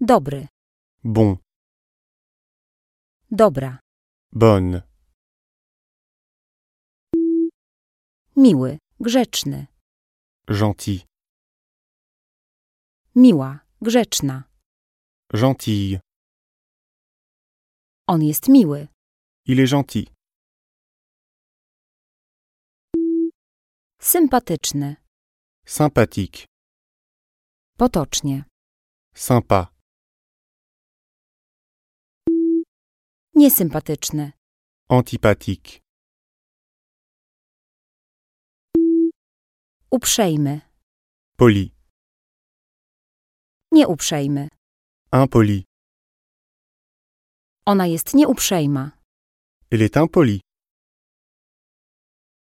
Dobry. Bon. Dobra. Bonne. Miły. Grzeczny. Gentil. Miła. Grzeczna. Gentille. On jest miły. Il est gentil. Sympatyczny. Sympathique. Potocznie. Sympa. Niesympatyczny. Antipathique. Uprzejmy. Poli. Nieuprzejmy. Impoli. Ona jest nieuprzejma. Elle est impolie.